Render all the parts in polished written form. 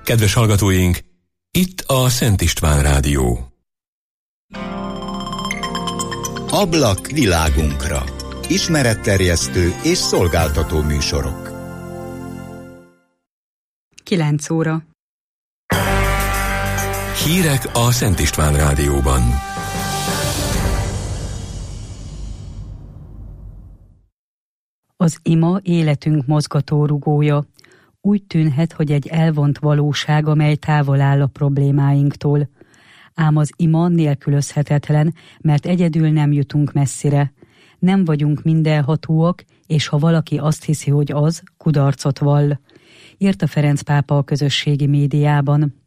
Kedves hallgatóink, itt a Szent István Rádió. Ablak világunkra. Ismeretterjesztő és szolgáltató műsorok. 9 óra. Hírek a Szent István Rádióban. Az ima életünk mozgatórugója. Úgy tűnhet, hogy egy elvont valóság, amely távol áll a problémáinktól. Ám az ima nélkülözhetetlen, mert egyedül nem jutunk messzire. Nem vagyunk mindenhatóak, és ha valaki azt hiszi, hogy az, kudarcot vall, írta Ferenc pápa a közösségi médiában.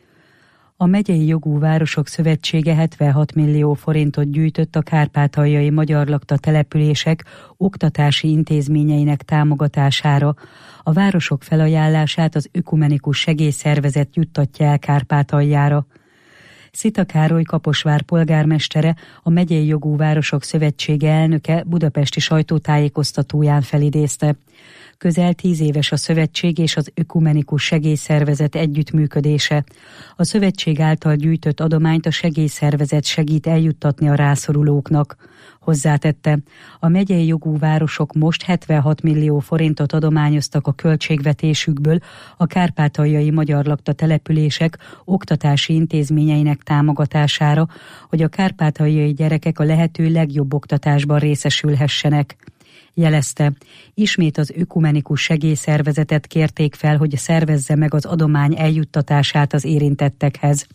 A Megyei Jogú Városok Szövetsége 76 millió forintot gyűjtött a kárpátaljai magyar lakta települések oktatási intézményeinek támogatására. A városok felajánlását az Ökumenikus Segélyszervezet juttatja el Kárpátaljára. Szita Károly Kaposvár polgármestere, a Megyei Jogú Városok Szövetsége elnöke budapesti sajtótájékoztatóján felidézte. Közel 10 éves a szövetség és az Ökumenikus Segélyszervezet együttműködése. A szövetség által gyűjtött adományt a segélyszervezet segít eljuttatni a rászorulóknak. Hozzátette, a megyei jogú városok most 76 millió forintot adományoztak a költségvetésükből a kárpátaljai magyar lakta települések oktatási intézményeinek támogatására, hogy a kárpátaljai gyerekek a lehető legjobb oktatásban részesülhessenek. Jelezte, ismét az Ökumenikus Segélyszervezetet kérték fel, hogy szervezze meg az adomány eljuttatását az érintettekhez.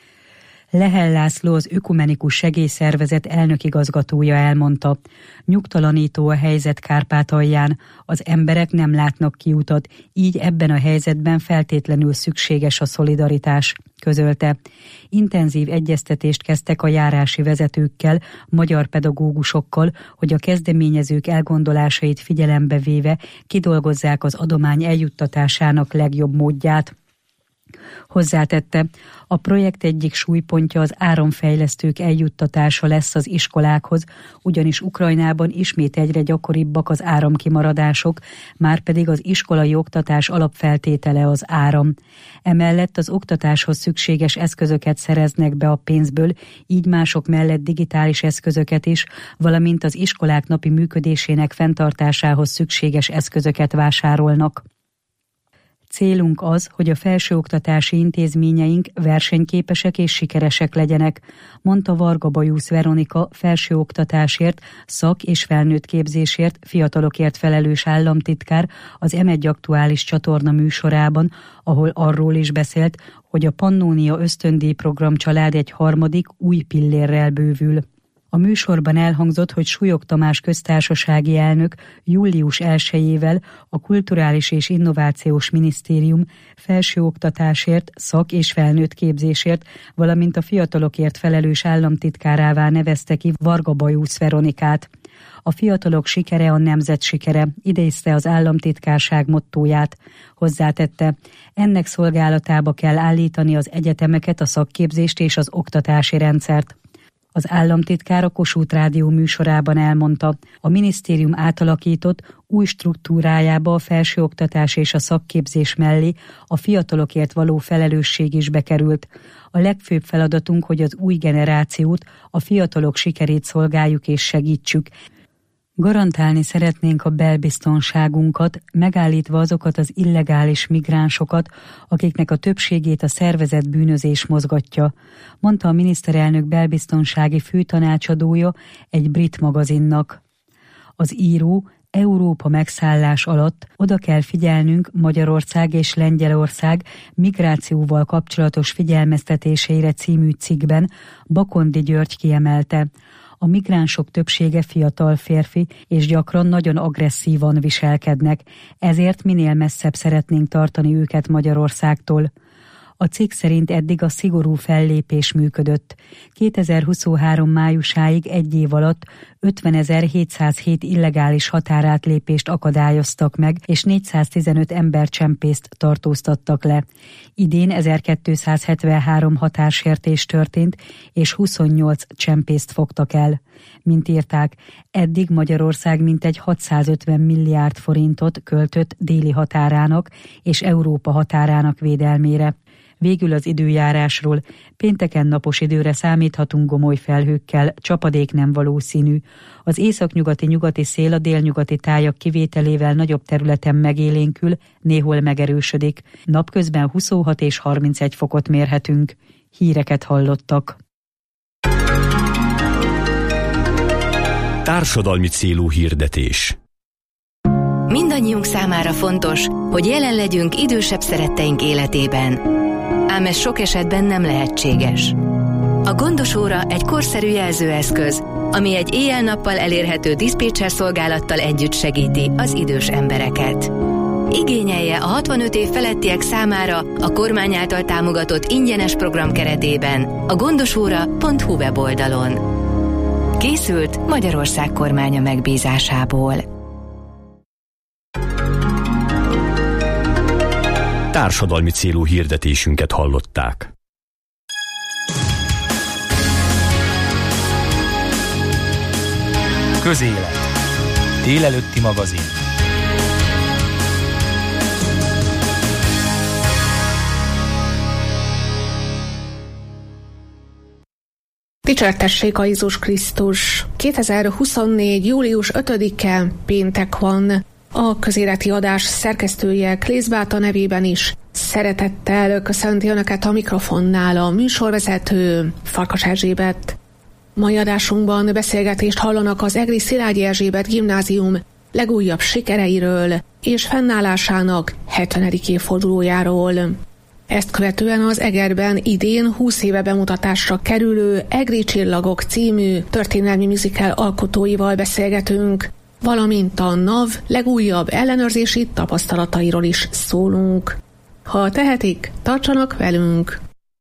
Lehel László, az Ökumenikus Segélyszervezet elnökigazgatója elmondta, nyugtalanító a helyzet Kárpátalján, az emberek nem látnak kiutat, így ebben a helyzetben feltétlenül szükséges a szolidaritás, közölte. Intenzív egyeztetést kezdtek a járási vezetőkkel, magyar pedagógusokkal, hogy a kezdeményezők elgondolásait figyelembe véve kidolgozzák az adomány eljuttatásának legjobb módját. Hozzátette, a projekt egyik súlypontja az áramfejlesztők eljuttatása lesz az iskolákhoz, ugyanis Ukrajnában ismét egyre gyakoribbak az áramkimaradások, márpedig az iskolai oktatás alapfeltétele az áram. Emellett az oktatáshoz szükséges eszközöket szereznek be a pénzből, így mások mellett digitális eszközöket is, valamint az iskolák napi működésének fenntartásához szükséges eszközöket vásárolnak. Célunk az, hogy a felsőoktatási intézményeink versenyképesek és sikeresek legyenek, mondta Varga Bajusz Veronika felsőoktatásért, szak- és felnőtt képzésért, fiatalokért felelős államtitkár az M1 aktuális csatorna műsorában, ahol arról is beszélt, hogy a Pannónia ösztöndíj program család egy harmadik új pillérrel bővül. A műsorban elhangzott, hogy Súlyog Tamás köztársasági elnök július 1-ével a Kulturális és Innovációs Minisztérium felsőoktatásért, szak- és felnőtt képzésért, valamint a fiatalokért felelős államtitkárává nevezte ki Varga Bajusz Veronikát. A fiatalok sikere a nemzet sikere, idézte az államtitkárság mottóját. Hozzátette, ennek szolgálatába kell állítani az egyetemeket, a szakképzést és az oktatási rendszert. Az államtitkár a Kossuth Rádió műsorában elmondta, a minisztérium átalakított új struktúrájába a felsőoktatás és a szakképzés mellé a fiatalokért való felelősség is bekerült. A legfőbb feladatunk, hogy az új generációt, a fiatalok sikerét szolgáljuk és segítsük. Garantálni szeretnénk a belbiztonságunkat, megállítva azokat az illegális migránsokat, akiknek a többségét a szervezett bűnözés mozgatja, mondta a miniszterelnök belbiztonsági főtanácsadója egy brit magazinnak. Az író Európa megszállás alatt oda kell figyelnünk Magyarország és Lengyelország migrációval kapcsolatos figyelmeztetéseire című cikkben Bakondi György kiemelte. A migránsok többsége fiatal férfi, és gyakran nagyon agresszívan viselkednek, ezért minél messzebb szeretnénk tartani őket Magyarországtól. A cikk szerint eddig a szigorú fellépés működött. 2023 májusáig egy év alatt 50.707 illegális határátlépést akadályoztak meg, és 415 embercsempészt tartóztattak le. Idén 1273 határsértés történt, és 28 csempészt fogtak el. Mint írták, eddig Magyarország mintegy 650 milliárd forintot költött déli határának és Európa határának védelmére. Végül az időjárásról. Pénteken napos időre számíthatunk gomoly felhőkkel, csapadék nem valószínű. Az északnyugati-nyugati szél a délnyugati tájak kivételével nagyobb területen megélénkül, néhol megerősödik. Napközben 26 és 31 fokot mérhetünk. Híreket hallottak. Társadalmi célú hirdetés. Mindannyiunk számára fontos, hogy jelen legyünk idősebb szeretteink életében. Ám ez sok esetben nem lehetséges. A Gondos óra egy korszerű jelzőeszköz, ami egy éjjel-nappal elérhető diszpécser szolgálattal együtt segíti az idős embereket. Igényelje a 65 év felettiek számára a kormány által támogatott ingyenes program keretében a gondosóra.hu weboldalon. Készült Magyarország kormánya megbízásából. Társadalmi célú hirdetésünket hallották. Közélet. Délelőtti magazin. Dicsértessék a Jézus Krisztus! 2024. július 5-e péntek van. A közéleti adás szerkesztője Klész Beáta nevében is szeretettel köszönti Önöket a mikrofonnál a műsorvezető Farkas Erzsébet. Mai adásunkban beszélgetést hallanak az Egri Szilágyi Erzsébet Gimnázium legújabb sikereiről és fennállásának 70. évfordulójáról. Ezt követően az Egerben idén 20 éve bemutatásra kerülő Egri Csillagok című történelmi musical alkotóival beszélgetünk, valamint a NAV legújabb ellenőrzési tapasztalatairól is szólunk. Ha tehetik, tartsanak velünk!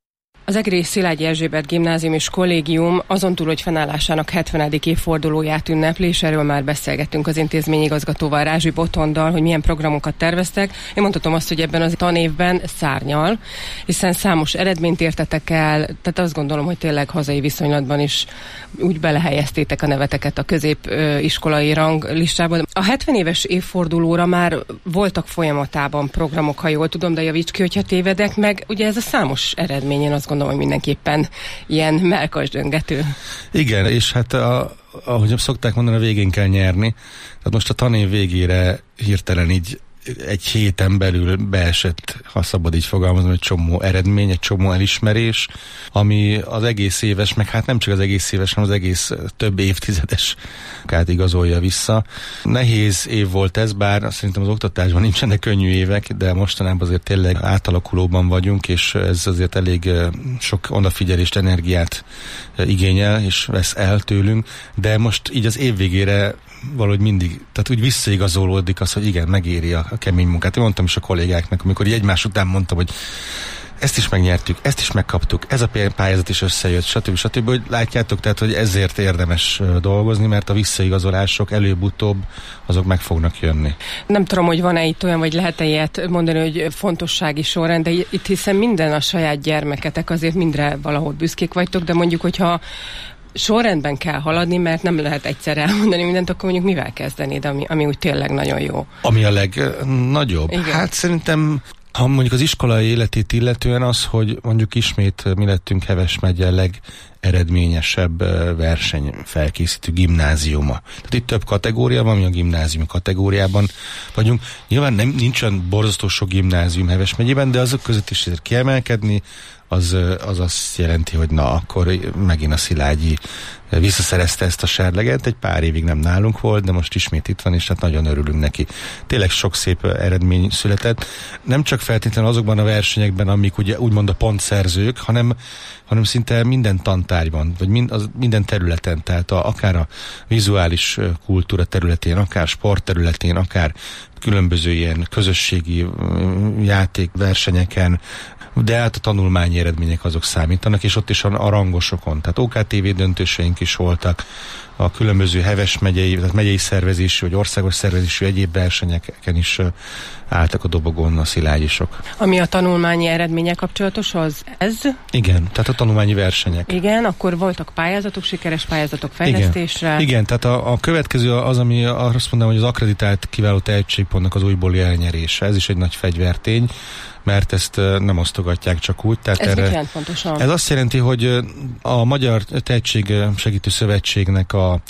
Az Egri Szilágyi Erzsébet Gimnázium és Kollégium azon túl, hogy fennállásának 70. évfordulóját ünnepli, és erről már beszélgettünk az intézmény igazgatóval, Rázsi Botondal, hogy milyen programokat terveztek. Én mondhatom azt, hogy ebben az tanévben szárnyal, hiszen számos eredményt értetek el, tehát azt gondolom, hogy tényleg hazai viszonylatban is úgy belehelyeztétek a neveteket a középiskolai ranglistából. A 70 éves évfordulóra már voltak folyamatában programok, ha jól tudom, de javíts ki, hogyha tévedek meg. Ugye ez a számos eredmény, én azt gondolom, hogy mindenképpen ilyen mellkasdöngető. Igen, és hát ahogy szokták mondani, a végén kell nyerni. Tehát most a tanév végére hirtelen így egy héten belül beesett, ha szabad így fogalmazni, egy csomó eredmény, egy csomó elismerés, ami az egész éves, meg hát nem csak az egész éves, hanem az egész több évtizedes munkát igazolja vissza. Nehéz év volt ez, bár szerintem az oktatásban nincsenek könnyű évek, de mostanában azért tényleg átalakulóban vagyunk, és ez azért elég sok odafigyelést, energiát igényel, és vesz el tőlünk, de most így az év végére valahogy mindig, tehát úgy visszaigazolódik az, hogy igen, megéri a kemény munkát. Én mondtam is a kollégáknak, amikor így egymás után mondtam, hogy ezt is megnyertük, ezt is megkaptuk, ez a pályázat is összejött, stb. Hogy látjátok, tehát, hogy ezért érdemes dolgozni, mert a visszaigazolások előbb-utóbb azok meg fognak jönni. Nem tudom, hogy van-e itt olyan, vagy lehet-e ilyet mondani, hogy fontossági sorrend, de itt hiszen minden a saját gyermeketek, azért mindre valahol büszkék vagytok, de mondjuk, hogyha sorrendben kell haladni, mert nem lehet egyszer elmondani mindent, akkor mondjuk mivel kezdenéd, ami úgy tényleg nagyon jó? Ami a legnagyobb? Igen. Hát szerintem, ha mondjuk az iskolai életét illetően az, hogy mondjuk ismét mi lettünk Heves megye legeredményesebb versenyfelkészítő gimnáziuma. Tehát itt több kategória van, mi a gimnázium kategóriában vagyunk. Nyilván nincs olyan borzasztó sok gimnázium Heves megyében, de azok között is kiemelkedni, az azt jelenti, hogy na, akkor megint a Szilágyi visszaszerezte ezt a serleget, egy pár évig nem nálunk volt, de most ismét itt van, és hát nagyon örülünk neki. Tényleg sok szép eredmény született. Nem csak feltétlenül azokban a versenyekben, amik ugye úgymond a pontszerzők, hanem szinte minden tantárgyban, vagy minden területen, tehát akár a vizuális kultúra területén, akár sport területén, akár különböző ilyen közösségi játékversenyeken, de hát a tanulmányi eredmények azok számítanak, és ott is a rangosokon. Tehát OKTV döntőseink is voltak, a különböző Heves megyei, tehát megyei szervezésű, vagy országos szervezésű egyéb versenyeken is álltak a dobogon a szilágyisok. Ami a tanulmányi eredmények kapcsolatos, az ez? Igen, tehát a tanulmányi versenyek. Igen, akkor voltak pályázatok, sikeres pályázatok fejlesztésre. Igen, tehát a következő az, ami azt mondanám, hogy az akkreditált kiváló tehetségpontnak az újbóli elnyerése. Ez is egy nagy fegyvertény. mert ezt nem osztogatják csak úgy. Tehát ez mit jelent pontosan? Ez azt jelenti, hogy a Magyar Tehetségsegítő Szövetségnek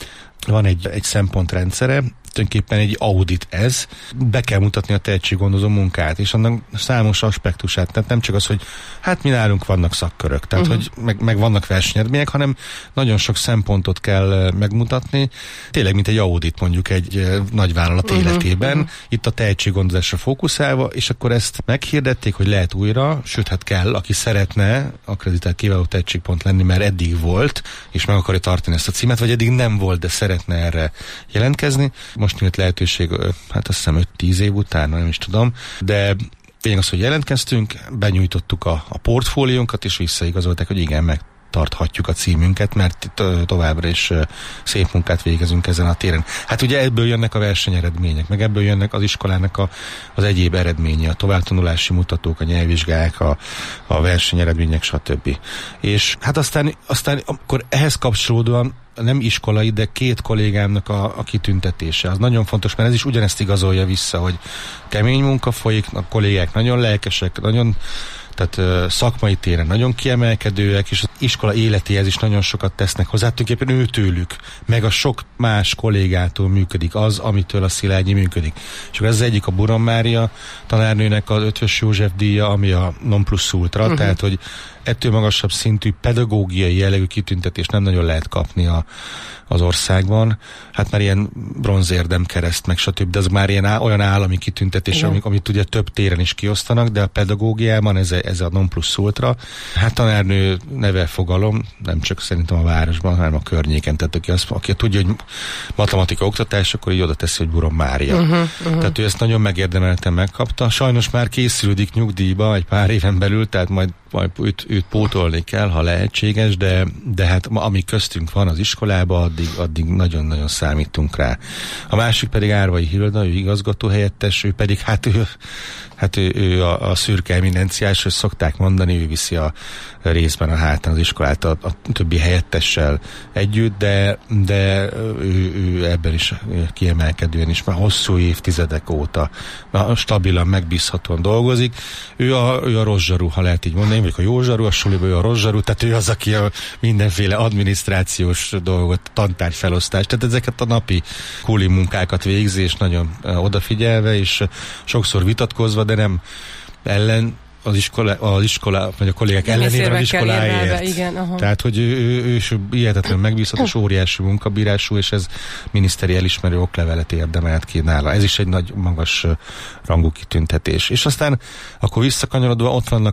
van egy szempontrendszere, tulajdonképpen egy audit ez, be kell mutatni a tehetséggondozó munkát, és annak számos aspektusát, tehát nem csak az, hogy hát mi nálunk vannak szakkörök, tehát hogy meg vannak versenyeredmények, hanem nagyon sok szempontot kell megmutatni, tényleg mint egy audit mondjuk egy nagyvállalat életében, itt a tehetséggondozásra fókuszálva, és akkor ezt meghirdették, hogy lehet újra, sőt hát kell, aki szeretne akkreditált kiváló tehetségpont lenni, mert eddig volt, és meg akarja tartani ezt a címet, vagy eddig nem volt, de szeretne erre jelentkezni. Most nyílt lehetőség, hát azt hiszem 5-10 év után, nem is tudom, de tényleg az, hogy jelentkeztünk, benyújtottuk a portfóliónkat, és visszaigazolták, hogy igen, megtarthatjuk a címünket, mert továbbra is szép munkát végezünk ezen a téren. Hát ugye ebből jönnek a versenyeredmények, meg ebből jönnek az iskolának az egyéb eredménye, a továbbtanulási mutatók, a nyelvvizsgák, a versenyeredmények, stb. És hát aztán akkor ehhez kapcsolódóan nem iskolai, de 2 kollégámnak a kitüntetése. Az nagyon fontos, mert ez is ugyanezt igazolja vissza, hogy kemény munka folyik, a kollégák nagyon lelkesek, nagyon, tehát szakmai téren nagyon kiemelkedőek, és az iskola életéhez is nagyon sokat tesznek hozzá. Tulajdonképpen őtőlük, meg a sok más kollégától működik az, amitől a Szilágyi működik. És akkor ez az egyik a Buron Mária tanárnőnek az Ötvös József díja, ami a non plus ultra, tehát hogy ettől magasabb szintű pedagógiai jellegű kitüntetést nem nagyon lehet kapni az országban. Hát már ilyen bronzérdemkereszt, meg stb. De az már olyan állami kitüntetés, amit ugye több téren is kiosztanak, de a pedagógiában ez a non plus ultra. Hát tanárnő neve fogalom, nem csak szerintem a városban, hanem a környéken. Tehát aki tudja, hogy matematika oktatás, akkor így oda teszi, hogy Buron Mária. Tehát ő ezt nagyon megérdemelten megkapta. Sajnos már készülődik nyugdíjba egy pár éven belül, tehát majd őt pótolni kell, ha lehetséges, de hát ami köztünk van az iskolában, addig nagyon-nagyon számítunk rá. A másik pedig Árvai Hilda, ő igazgató helyettes, ő pedig ő a szürke eminenciás, hogy szokták mondani, ő viszi a részben a hátán az iskolát a többi helyettessel együtt, de ő ebben is kiemelkedően is már hosszú évtizedek óta stabilan, megbízhatóan dolgozik. Ő a rosszsarú, ha lehet így mondani, vagy a jó zsarú, a suliba ő a rosszsarú, tehát ő az, aki a mindenféle adminisztrációs dolgot, tantárgyfelosztást, tehát ezeket a napi kuli munkákat végzi, és nagyon odafigyelve, és sokszor vitatkozva, de nem ellen az iskola, vagy a kollégák ellenére az iskoláért. Igen, tehát, hogy ő hihetetlen megbízható, óriási munkabírású, és ez miniszteri elismerő oklevelet érdemelt ki nála. Ez is egy nagy, magas rangú kitüntetés. És aztán akkor visszakanyarodva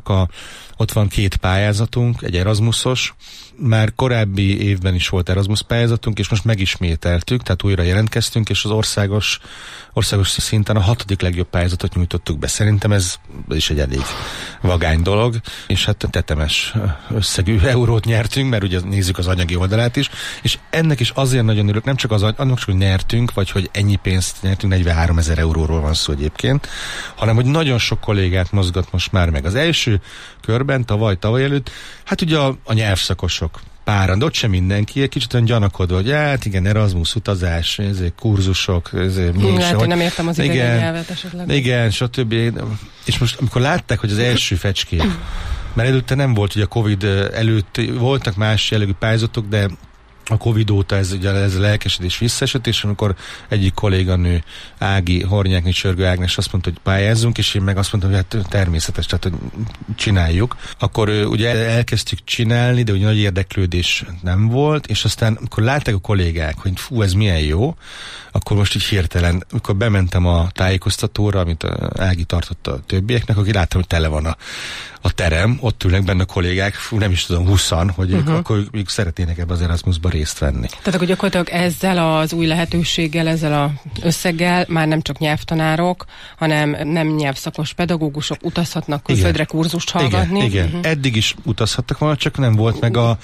ott van 2 pályázatunk, egy Erasmusos, már korábbi évben is volt Erasmus pályázatunk, és most megismételtük, tehát újra jelentkeztünk, és az országos szinten a 6. legjobb pályázatot nyújtottuk be. Szerintem ez is egy elég vagány dolog, és hát tetemes összegű eurót nyertünk, mert ugye nézzük az anyagi oldalát is, és ennek is azért nagyon örülök, nem csak annak, hogy nyertünk, vagy hogy ennyi pénzt nyertünk, 43 000 euróról van szó egyébként, hanem hogy nagyon sok kollégát mozgat most már meg. Az első körben, tavaly előtt, hát ugye a nyelvszakosok páran, de ott sem mindenki, egy kicsit olyan gyanakodva, hogy hát igen, Erasmus utazás, kurzusok, lehet, hogy nem értem az idegen nyelvet esetleg. Igen, stb. És most, amikor látták, hogy az első fecskét, mert előtte nem volt, ugye a Covid előtt voltak más jellegű pályázatok, de a Covid óta ez a lelkesedés visszaesett, és amikor egyik kolléganő Ági, Hornyáknyi Csörgő Ágnes azt mondta, hogy pályázzunk, és én meg azt mondtam, hogy hát természetes, tehát hogy csináljuk. Akkor ugye elkezdtük csinálni, de ugye nagy érdeklődés nem volt, és aztán amikor látták a kollégák, hogy fú, ez milyen jó, akkor most így hirtelen, amikor bementem a tájékoztatóra, amit Ági tartott a többieknek, akkor láttam, hogy tele van a terem, ott ülnek benne a kollégák, nem is tudom, 20-an, hogy ők szeretnének ebbe az Erasmusba részt venni. Tehát akkor gyakorlatilag ezzel az új lehetőséggel, ezzel az összeggel már nem csak nyelvtanárok, hanem nem nyelvszakos pedagógusok utazhatnak külföldre kurzust hallgatni. Igen. Eddig is utazhattak volna, csak nem volt meg a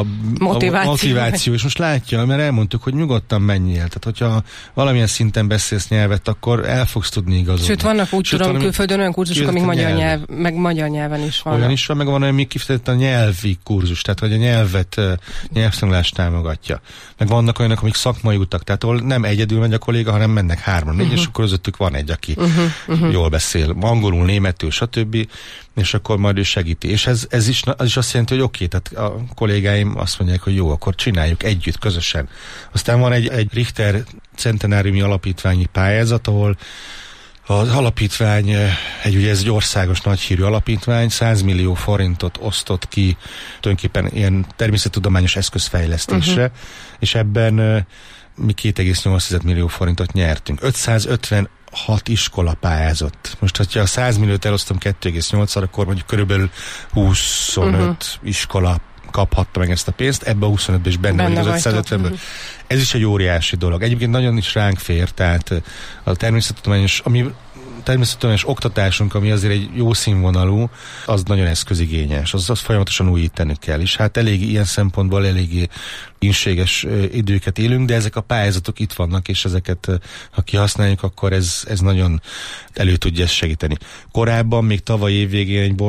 motiváció. És most látja, mert elmondtuk, hogy nyugodtan menjél. Tehát, hogyha valamilyen szinten beszélsz nyelvet, akkor el fogsz tudni igazolni. Sőt, vannak úgy tudom külföldön olyan kurzusok, amik magyar nyelven is van. Olyan is van, meg van olyan, még kifejezetten a nyelvi kurzus, tehát hogy a nyelvtanulást támogatja. Meg vannak olyanok, amik szakmai utak, tehát ahol nem egyedül megy a kolléga, hanem mennek 3-4, és akkor közöttük van egy, aki jól beszél angolul, németül, stb., és akkor majd ő segíti. És ez is azt jelenti, hogy oké, tehát a kollégáim azt mondják, hogy jó, akkor csináljuk együtt, közösen. Aztán van egy Richter centenáriumi alapítványi pályázat, ahol az alapítvány, ugye ez egy országos nagyhírű alapítvány, 100 millió forintot osztott ki tulajdonképpen ilyen természettudományos eszközfejlesztésre, és ebben mi 2,8 millió forintot nyertünk. 556 iskola pályázott. Most, hogyha a 100 milliót elosztom 2,8-szor, akkor mondjuk körülbelül 25 iskola kaphatta meg ezt a pénzt, ebbe a 25-ben is benne vagy az 550-ből. Ez is egy óriási dolog. Egyébként nagyon is ránk fér, tehát a természettudományos oktatásunk, ami azért egy jó színvonalú, az nagyon eszközigényes, az folyamatosan újítani kell, és hát ilyen szempontból eléggé inséges időket élünk, de ezek a pályázatok itt vannak, és ezeket, ha kihasználjuk, akkor ez nagyon elő tudja ezt segíteni. Korábban, még tavaly év végén egy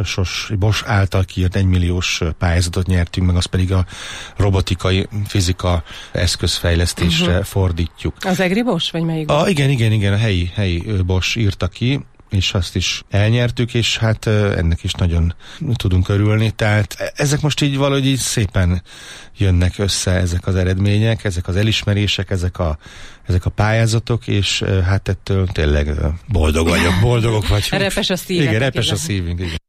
Bosch által kiírt 1 milliós pályázatot nyertünk, meg azt pedig a robotikai, fizika eszközfejlesztésre fordítjuk. Az EGRI Bosch, vagy melyik? Igen, a helyi Bosch írta ki, és azt is elnyertük, és hát ennek is nagyon tudunk örülni. Tehát ezek most így valahogy így szépen jönnek össze, ezek az eredmények, ezek az elismerések, ezek a pályázatok, és hát ettől tényleg boldogok vagyunk. Repes a szívünk. Igen, repes a szívünk, igen.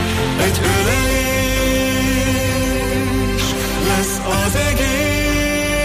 Egy ölelés lesz az egész.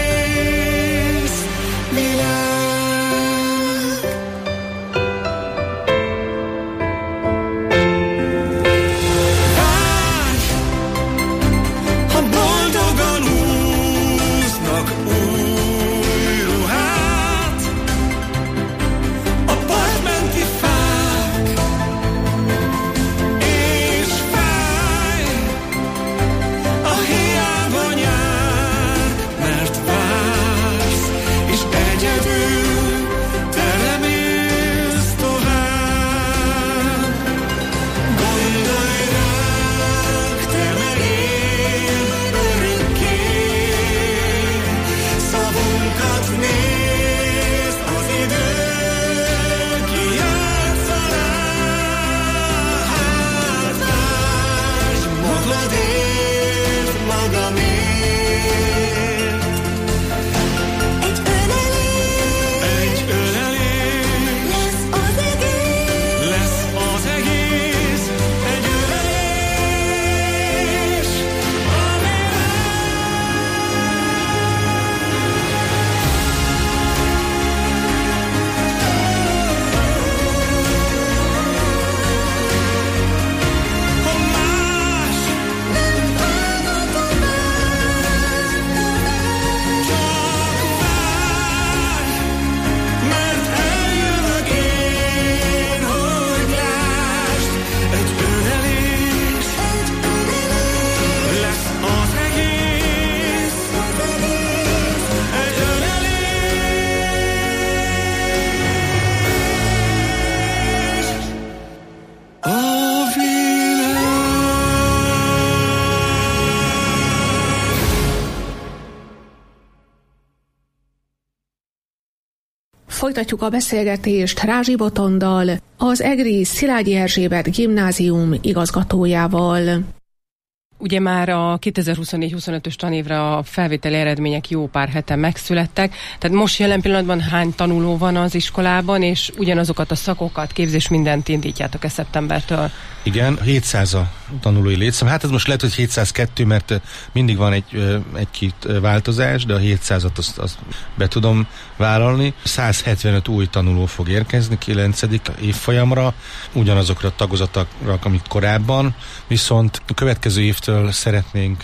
folytatjuk a beszélgetést Rázsi Botondal, az egri Szilágyi Erzsébet gimnázium igazgatójával. Ugye már a 2024-25-ös tanévre a felvételi eredmények jó pár hete megszülettek, tehát most jelen pillanatban hány tanuló van az iskolában, és ugyanazokat a szakokat, képzés mindent indítjátok-e szeptembertől? Igen, 700 a tanulói létszám. Hát ez most lehet, hogy 702, mert mindig van egy-két változás, de a 700-at azt be tudom vállalni. 175 új tanuló fog érkezni 9. évfolyamra, ugyanazokra a tagozatokra, amit korábban, viszont a következő évtől szeretnénk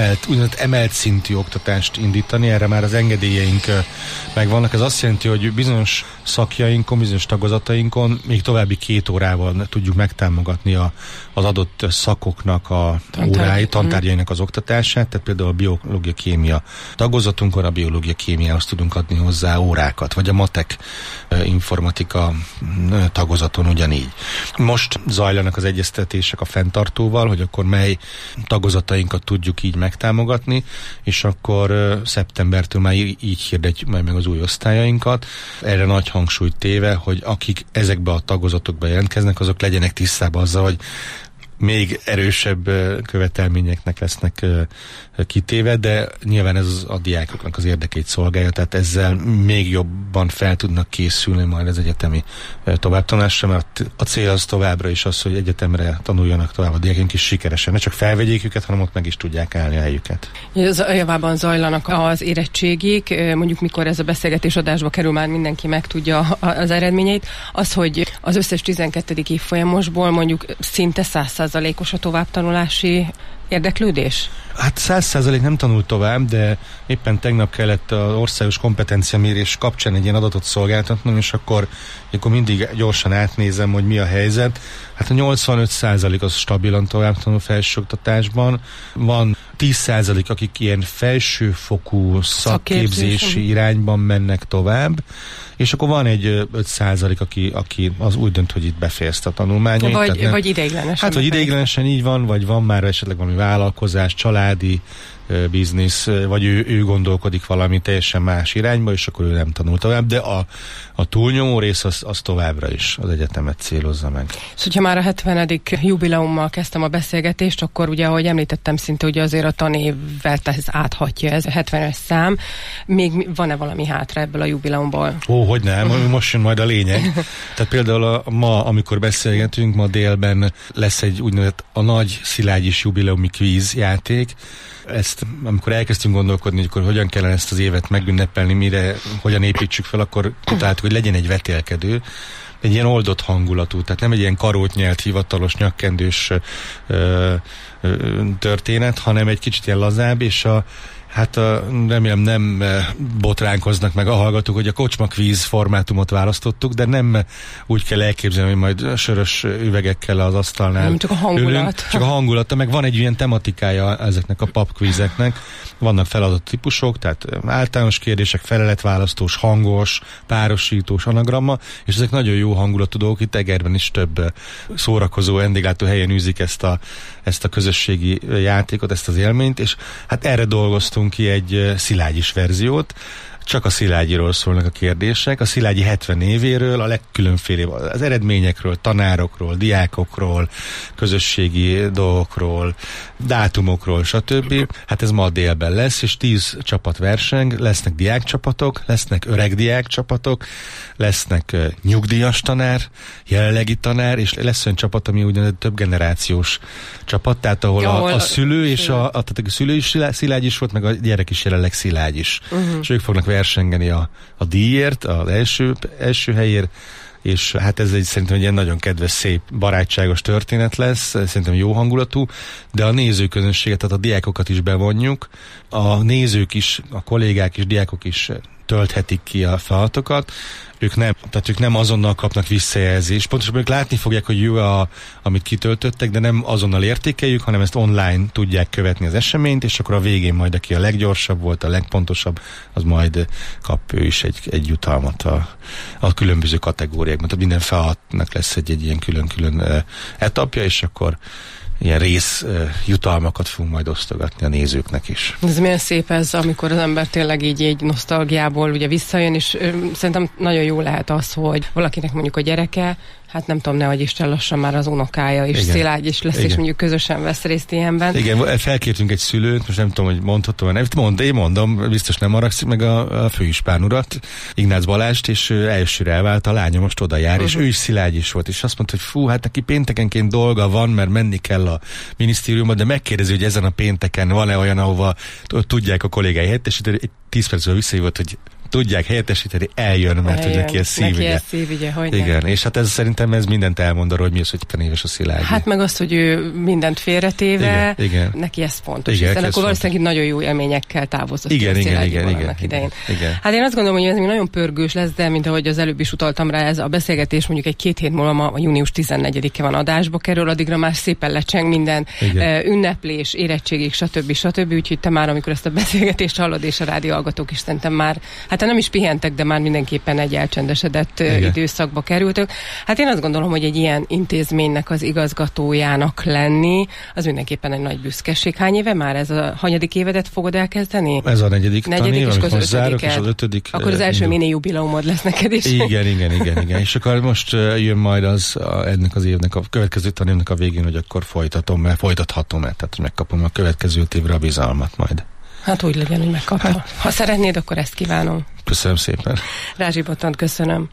emelt szintű oktatást indítani, erre már az engedélyeink megvannak. Ez azt jelenti, hogy bizonyos szakjainkon, bizonyos tagozatainkon még további 2 órával tudjuk megtámogatni az adott szakoknak a tantárgyainak az oktatását, tehát például a biológia-kémia tagozatunkon a biológia-kémiához tudunk adni hozzá órákat, vagy a matek informatika tagozaton ugyanígy. Most zajlanak az egyeztetések a fenntartóval, hogy akkor mely tagozatainkat tudjuk így megtámogatni, és akkor szeptembertől már így hirdetjük majd meg az új osztályainkat. Erre nagy hangsúlyt téve, hogy akik ezekbe a tagozatokba jelentkeznek, azok legyenek tisztában azzal, hogy még erősebb követelményeknek lesznek kitéve, de nyilván ez a diákoknak az érdekét szolgálja, tehát ezzel még jobban fel tudnak készülni majd az egyetemi továbbtanulásra, mert a cél az továbbra is az, hogy egyetemre tanuljanak tovább a diákink is sikeresen. Ne csak felvegyék őket, hanem ott meg is tudják állni a helyüket. Javában zajlanak az érettségik, mondjuk mikor ez a beszélgetés adásba kerül, már mindenki megtudja az eredményeit. Az, hogy az összes 12. évfolyamosból mondjuk szinte 100%-os a továbbtanulási érdeklődés? Hát 100% nem tanul tovább, de éppen tegnap kellett az országos kompetenciamérés kapcsán egy ilyen adatot szolgáltatnom, és akkor mindig gyorsan átnézem, hogy mi a helyzet. Hát a 85% az stabilan tovább tanul felsőoktatásban. Van 10%, akik ilyen felsőfokú szakképzési irányban mennek tovább, és akkor van egy 5%, aki az úgy dönt, hogy itt befejezte a tanulmányait. Vagy ideiglenesen. Hát, vagy ideiglenesen így van, vagy van már esetleg valami vállalkozás, családi biznisz, vagy ő gondolkodik valami teljesen más irányba, és akkor ő nem tanul tovább, de a túlnyomó rész az továbbra is az egyetemet célozza meg. Szóval, hogyha már a 70. jubileummal kezdtem a beszélgetést, akkor ugye, ahogy említettem, szinte ugye azért a tanévvel ez áthatja, ez 70-es szám. Még van-e valami hátra ebből a jubileumból? Hogy nem, most jön majd a lényeg. Tehát például ma, amikor beszélgetünk, ma délben lesz egy úgynevezett a nagy Szilágyis jubileumi kvíz játék. Ezt, amikor elkezdtünk gondolkodni, hogy akkor hogyan kellene ezt az évet megünnepelni, hogyan építsük fel, akkor találtuk, hogy legyen egy vetélkedő, egy ilyen oldott hangulatú, tehát nem egy ilyen karótnyelt, hivatalos, nyakkendős történet, hanem egy kicsit ilyen lazább, és remélem nem botránkoznak meg a hallgatók, hogy a kocsmakvíz formátumot választottuk, de nem úgy kell elképzelni, hogy majd sörös üvegekkel az asztalnál nem, csak a hangulat. Ülünk, csak a hangulata, meg van egy ilyen tematikája ezeknek a papkvízeknek. Vannak feladat típusok, tehát általános kérdések, feleletválasztós, hangos, párosítós, anagramma, és ezek nagyon jó hangulatú dolgok. Itt Egerben is több szórakozó vendéglátó helyen űzik ezt a közösségi játékot, ezt az élményt, és hát erre dolgoztunk ki egy szilágyis verziót. Csak a Szilágyiról szólnak a kérdések, a Szilágyi 70 évéről, a legkülönfélébb az eredményekről, tanárokról, diákokról, közösségi dolgokról, dátumokról, stb. Hát ez ma délben lesz, és 10 csapat verseng, lesznek diákcsapatok, lesznek öreg diákcsapatok, lesznek nyugdíjas tanár, jelenlegi tanár, és lesz olyan csapat, ami úgynevezett több generációs csapat, tehát ahol a szülő és tehát a szülő is Szilágyis volt, meg a gyerek is jelenleg Szilágyis. És ők fognak versengeni a díjért, az első helyért, és hát ez szerintem egy ilyen nagyon kedves, szép, barátságos történet lesz, szerintem jó hangulatú, de a nézőközönséget, tehát a diákokat is bevonjuk, a nézők is, a kollégák is, diákok is tölthetik ki a feladatokat, ők nem azonnal kapnak visszajelzést. Pontosan ők látni fogják, hogy jó, amit kitöltöttek, de nem azonnal értékeljük, hanem ezt online tudják követni az eseményt, és akkor a végén majd, aki a leggyorsabb volt, a legpontosabb, az majd kap ő is egy jutalmat a különböző kategóriákban. Tehát minden feladatnak lesz egy ilyen külön-külön etapja, és akkor ilyen rész jutalmakat fogunk majd osztogatni a nézőknek is. Ez milyen szép ez, amikor az ember tényleg így nosztalgiából ugye visszajön, és szerintem nagyon jó lehet az, hogy valakinek mondjuk a gyereke, hát nem tudom, nehogy Isten lassan már az unokája is Szilágy is lesz, és mondjuk közösen vesz részt ilyenben. Igen, felkértünk egy szülőt, most nem tudom, hogy mondhatom, én mondom, biztos nem maragszik meg a főispán urat, Ignác Balást, és elsőre elvált, a lánya most oda jár, és ő is Szilágy is volt, és azt mondta, hogy fú, hát neki péntekenként dolga van, mert menni kell a minisztériumba, de megkérdezi, hogy ezen a pénteken van-e olyan, ahova tudják a kollégái helyettesíteni, egy 10 percről visszahívott, hogy tudják helyettesíteni, eljön, mert hogy neki ez szívügye. Igen, és hát szerintem ez mindent elmond arról, hogy mi az, hogy 50 éves a Szilágyi. Hát meg azt, hogy ő mindent félretéve, igen. Neki ez fontos. Igen, hiszen akkor valószínűleg nagyon jó élményekkel távozott igen. idején. Hát én azt gondolom, hogy ez még nagyon pörgős lesz, de mint ahogy az előbb is utaltam rá, ez a beszélgetés mondjuk egy 2 hét múlva, a június 14-e van adásba kerül, addigra már szépen lecseng minden ünneplés, érettségig, stb. Úgyhogy te már, amikor ezt a beszélgetést hallod, és a rádió hallgatók is szerintem már, hát nem is pihentek, de már mindenképpen egy elcsendesedett időszakba kerültök. Hát én azt gondolom, hogy egy ilyen intézménynek az igazgatójának lenni, az mindenképpen egy nagy büszkeség. Hány éve már ez a hanyadik évedet fogod elkezdeni? Ez a negyedik tanév, és most zárok, és az 5. Akkor az első mini jubileumod lesz neked is. Igen. És akkor most jön majd ennek az évnek, a következő tanévnek a végén, hogy akkor folytathatom-e, tehát megkapom a következő évre a bizalmat majd. Hát úgy legyen, hogy megkapta. Ha szeretnéd, akkor ezt kívánom. Köszönöm szépen. Rázsi Botont köszönöm.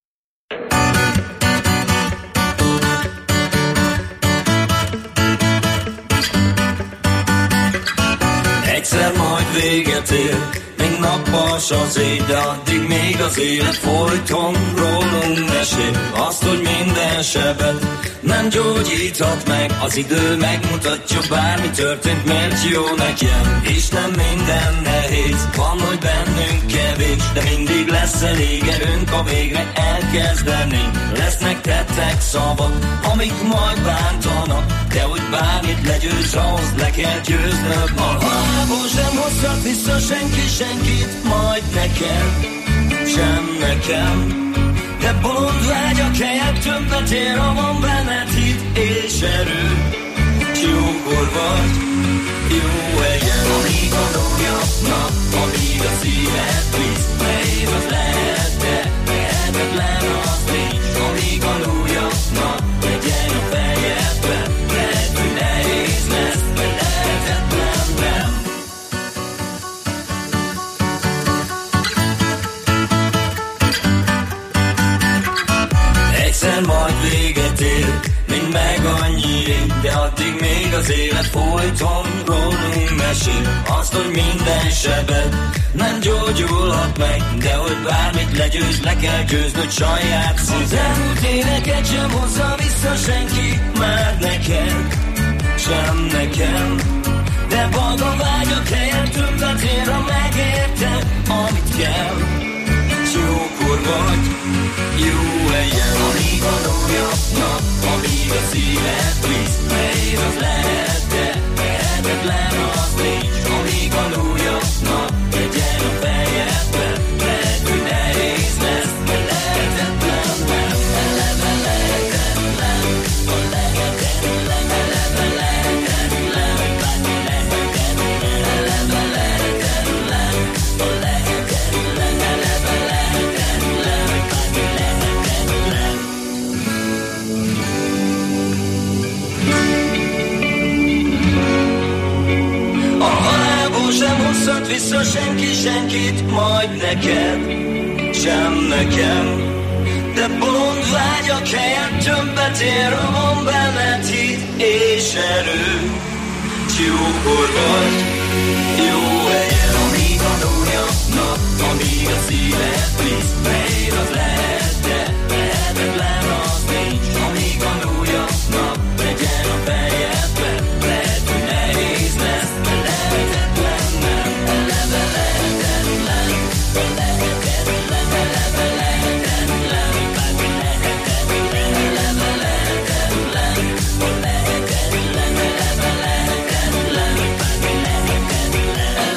Egyszer majd véget ér, még nappals az ég, de addig még az élet folyton rólunk mesél. Azt, hogy minden sebet nem gyógyíthat meg, az idő megmutatja, bármi történt, mert jó nekem. És nem minden nehéz, van, hogy bennünk kevés, de mindig lesz elég erőnk, a végre elkezdenénk. Lesznek tettek, szavak, amik majd bántanak, de hogy bármit legyőz, ahhoz le kell győznöd magad. A halálból sem hozhat vissza senki senkit, majd nekem, sem nekem. De bolond vágyak helyett többet ér, ha van benned hit és erő. S jókor vagy, jó helyen, amíg a lójatnak, amíg a szíved visz. Nehéz az lehet, de lehetetlen az nincs. Amíg a lójatnak, legyen a fejedben. Lehet, hogy nehéz lesz, de lehetetlen nem. Egyszer majd véget ér, mint meg annyi rég, de addig még az élet folyton rólunk mesél. Azt, hogy minden sebed nem gyógyulhat meg, de hogy bármit legyőz, le kell győznöd saját szíved. Az elmúlt éveket sem hozza vissza senki, már neked, sem nekem. De maga vágyak helyen többet ér, ha megérted, amit kell. S jókor vagy, jó helyen, amíg a lójatnak, amíg a szíved visz. Nehéz az lehet, de lehetetlen az nincs. Amíg a lójatnak, legyen a fejedben. Lehet, hogy nehéz lesz, de lehetetlen nem. Eleve lehetetlen, a lehetetlen, eleve lehetetlen, bármi lehetetlen, eleve lehetetlen, a lehetetlen, eleve lehetetlen, bármi lehetetlen. A halálból sem hozhat vissza senki senkit, majd neked, sem nekem. De bolond vágyak helyen többet ér, ha van benned hit és erő. S jókor vagy, jó helyen, amíg a lójatnak, amíg a szíved visz. Nehéz az lehet, de lehetetlen az nincs. Amíg a lójatnak, legyen a fejedben. Lehet, hogy nehéz lesz, de lehetetlen nem. Eleve lehetetlen, a lehetetlen, eleve lehetetlen, bármi lehetetlen, eleve lehetetlen, a lehetetlen, eleve lehetetlen, bármi lehetetlen, eleve lehetetlen.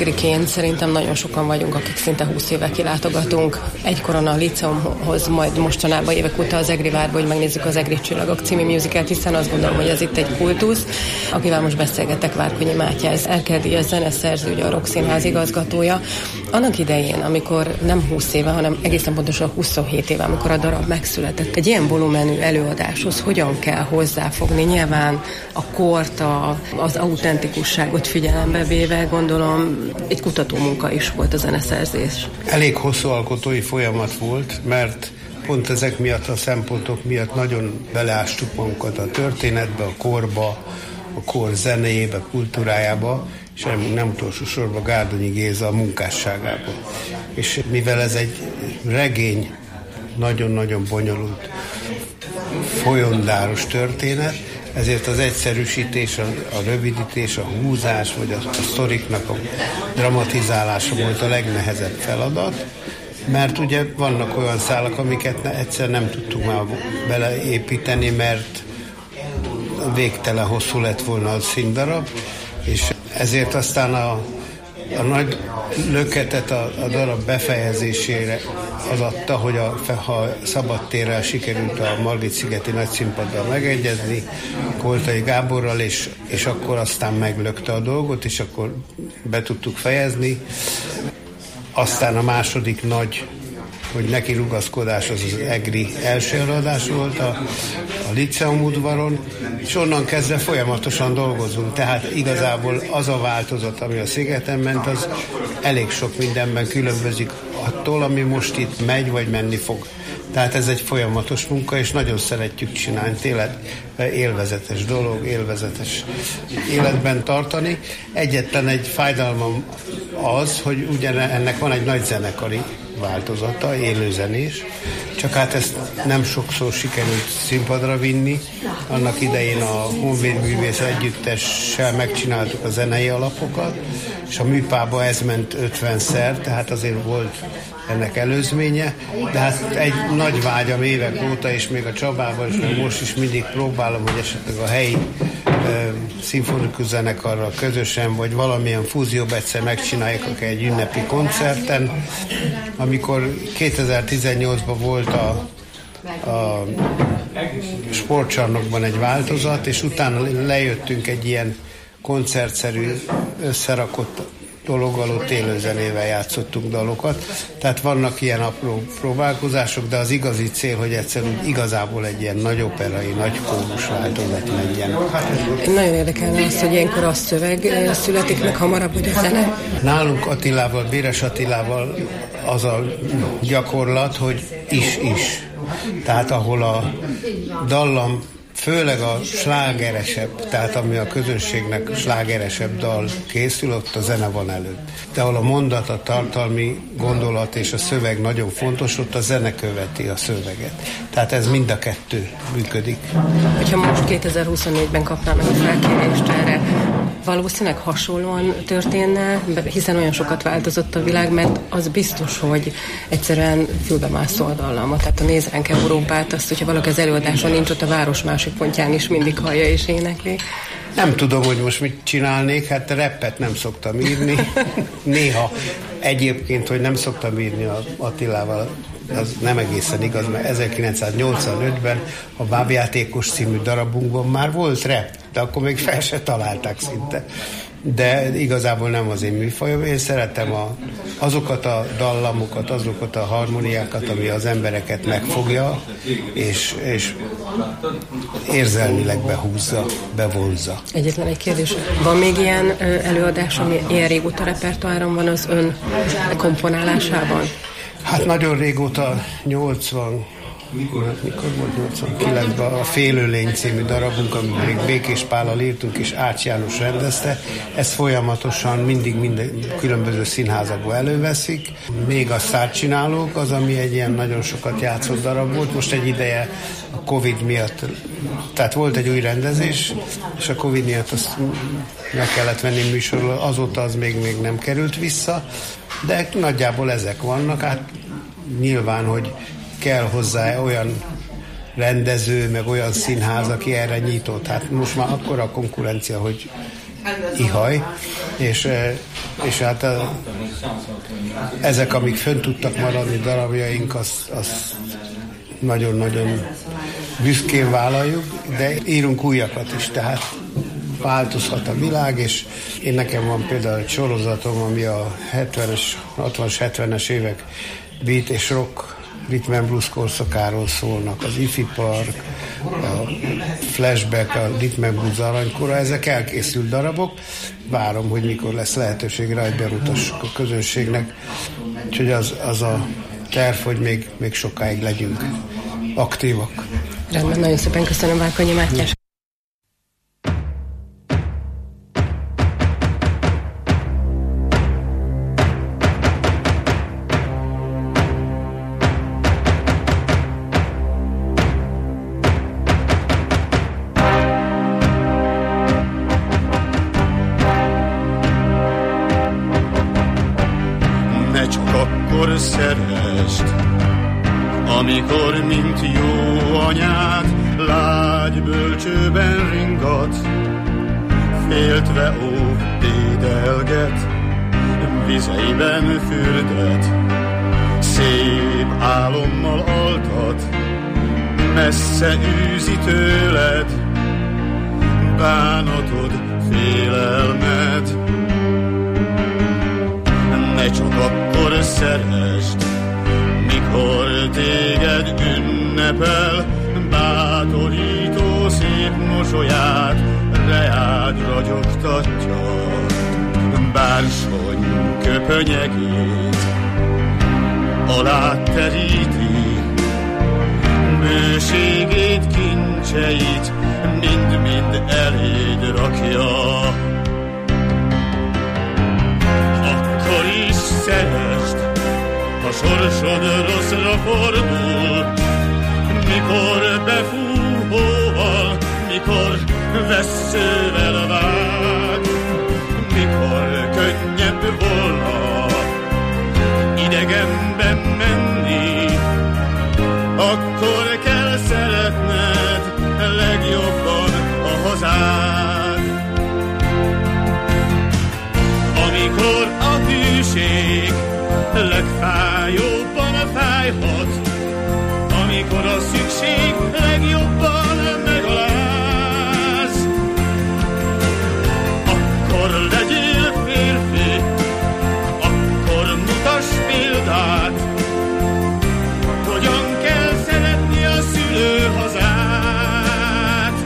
egriként szerintem nagyon sokan vagyunk, akik szinte 20 éve kilátogatunk egykoron a Líceumhoz, majd mostanában évek óta az Egri várba, hogy megnézzük az Egri Csillagok című musicalt, hiszen azt gondolom, hogy ez itt egy kultusz. Akivel most beszélgetek, Várkonyi Mátyás, Erkel-díjas zeneszerző, ugye a Rock Színház igazgatója. Annak idején, amikor nem 20 éve, hanem egészen pontosan 27 éve, amikor a darab megszületett, egy ilyen volumenű előadáshoz hogyan kell hozzáfogni? Nyilván a kort, az autentikusságot figyelembe véve, gondolom, egy kutatómunka is volt a zeneszerzés. Elég hosszú alkotói folyamat volt, mert pont ezek miatt, a szempontok miatt nagyon beleástuk magunkat a történetbe, a korba, a kor zenéjébe, kultúrájába, és nem utolsó sorban Gárdonyi Géza a munkásságába. És mivel ez egy regény, nagyon-nagyon bonyolult, folyondáros történet, ezért az egyszerűsítés, a rövidítés, a húzás, vagy a sztoriknak a dramatizálása volt a legnehezebb feladat, mert ugye vannak olyan szálak, amiket egyszer nem tudtuk már beleépíteni, mert végtelen hosszú lett volna a színdarab, és ezért aztán a nagy löketet a darab befejezésére az adta, hogy ha szabadtérrel sikerült a Margit-szigeti nagyszínpaddal megegyezni, Koltai Gáborral, és akkor aztán meglökte a dolgot, és akkor be tudtuk fejezni. Aztán a második nagy, hogy neki rugaszkodás az Egri első előadás volt a Líceum udvaron, és onnan kezdve folyamatosan dolgozunk. Tehát igazából az a változat, ami a Szigeten ment, az elég sok mindenben különbözik attól, ami most itt megy, vagy menni fog. Tehát ez egy folyamatos munka, és nagyon szeretjük csinálni. Tényleg élvezetes dolog, élvezetes életben tartani. Egyetlen egy fájdalmam az, hogy ugye ennek van egy nagy zenekari változata, élőzenés, csak hát ezt nem sokszor sikerült színpadra vinni. Annak idején a Honvéd Művész Együttessel megcsináltuk a zenei alapokat, és a műpába ez ment 50-szer, tehát azért volt ennek előzménye, de hát egy nagy vágyam évek óta, és még a Csabában is, még most is mindig próbálom, hogy esetleg a helyi szimfonikus zenekarral közösen, vagy valamilyen fúzióban egyszer megcsináljuk akár egy ünnepi koncerten. Amikor 2018-ban volt a sportcsarnokban egy változat, és utána lejöttünk egy ilyen koncertszerű, összerakott dologgal, ott élőzenével játszottunk dalokat. Tehát vannak ilyen apró próbálkozások, de az igazi cél, hogy egyszerűen igazából egy ilyen nagy operai, nagy kórus változat legyen. Nagyon érdekelne az, hogy ilyenkor a szöveg születik meg hamarabb, hogy a zene. Nálunk Attilával, Béres Attilával az a gyakorlat, hogy is. Tehát ahol a dallam főleg a slágeresebb, tehát ami a közönségnek slágeresebb dal készül, ott a zene van előtt. De ahol a mondat, a tartalmi gondolat és a szöveg nagyon fontos, ott a zene követi a szöveget. Tehát ez mind a kettő működik. Hogyha most 2024-ben kapnám meg a felkérést erre, valószínűleg hasonlóan történne, hiszen olyan sokat változott a világ, mert az biztos, hogy egyszerűen fülbemászó a dallama. Tehát ha nézzenk Európát, azt, hogyha valaki az előadáson nincs, ott a város másik pontján is mindig hallja és énekli. Nem tudom, hogy most mit csinálnék, hát rappet nem szoktam írni. Néha egyébként, hogy nem szoktam írni Attilával, az nem egészen igaz, mert 1985-ben a Bábjátékos című darabunkban már volt rap, de akkor még fel se találták szinte. De igazából nem az én műfajom. Én szeretem azokat a dallamokat, azokat a harmóniákat, ami az embereket megfogja, és érzelmileg behúzza, bevonzza. Egyetlen egy kérdés. Van még ilyen előadás, ami ilyen régóta repertoáron van az ön komponálásában? Hát nagyon régóta, mikor volt 89-ben a Félőlény című darabunk, amit még Békés Pállal írtunk, és Ács János rendezte. Ezt folyamatosan minden különböző színházakból előveszik. Még a Szárcsinálók az, ami egy ilyen nagyon sokat játszott darab volt. Most egy ideje a Covid miatt, tehát volt egy új rendezés, és a Covid miatt azt meg kellett venni műsorról, azóta az még nem került vissza, de nagyjából ezek vannak. Hát nyilván, hogy kell hozzá olyan rendező, meg olyan színház, aki erre nyitott. Hát most már akkora a konkurencia, hogy ihaj, és hát ezek, amik fönn tudtak maradni darabjaink, az nagyon-nagyon büszkén vállaljuk, de írunk újakat is, tehát változhat a világ, és nekem van például egy sorozatom, ami a 60-as, 70-es évek beat és rock rhythm and blues korszakáról szólnak, az Ifi Park, a Flashback, a Rhythm and Blues aranykora, ezek elkészült darabok, várom, hogy mikor lesz lehetőség rá, hogy bemutassuk a közönségnek, úgyhogy az a terv, hogy még sokáig legyünk aktívak. Rendben, nagyon szépen köszönöm, Várkonyi Mátyás. Szerest, amikor, mint jó anyát, lágy bölcsőben ringat, féltve dédelget, vizeiben fürdet, szép álommal altat, messze űzi tőled, bánatod, félelmed. Ne csak akkor szerest, mikor téged ünnepel, bátorító szép mosolyát reád ragyogtatja, bársony köpönyegét alá teríti, bőségét, kincseit mind-mind eléd rakja. Akkor is szerest, ha sorsod rosszra fordul, mikor befúj hóval, mikor vesszővel vág, mikor könnyebb volna idegenben menni, akkor kell szeretned legjobban a hazád. Amikor a hűség legfájóbban fájhat, amikor a szükség legjobban megaláz, akkor legyél férfi, akkor mutass példát, hogyan kell szeretni a szülőhazát.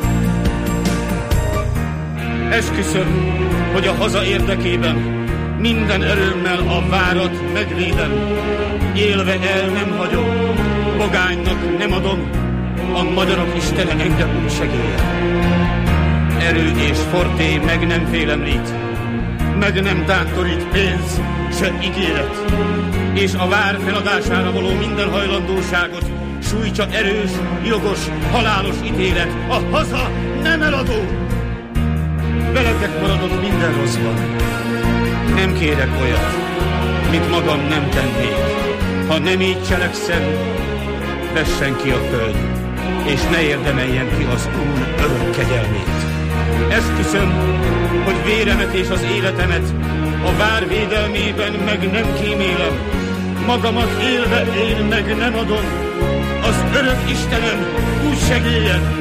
Esküszöm, hogy a haza érdekében minden erőmmel a várat megvédem, élve el nem hagyom, pogánynak nem adom, a magyarok istene engem úgy segélye. Erő és forté meg nem félemlít, meg nem tántorít pénz, se ígéret, és a vár feladására való minden hajlandóságot sújtsa erős, jogos, halálos ítélet. A haza nem eladó. Veletek maradok minden rosszban. Nem kérek olyat, mint magam nem tennék. Ha nem így cselekszem, vessen ki a föld, és ne érdemeljen ki az Úr örök kegyelmét. Esküszöm, hogy véremet és az életemet a vár védelmében meg nem kímélem. Magamat élve én meg nem adom. Az örök Istenem úgy segéljen.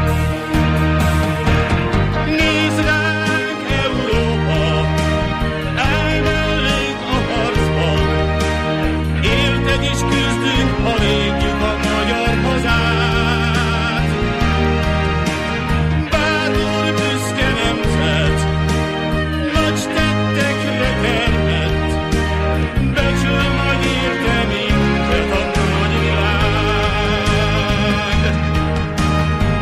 Nézd ránk, Európa, állj mellénk a harcban. Érted is küzdünk, ha védjük a magyar hazát. Bátor, büszke nemzet, nagy tettekre termett, becsül majd érte minket a nagy világ.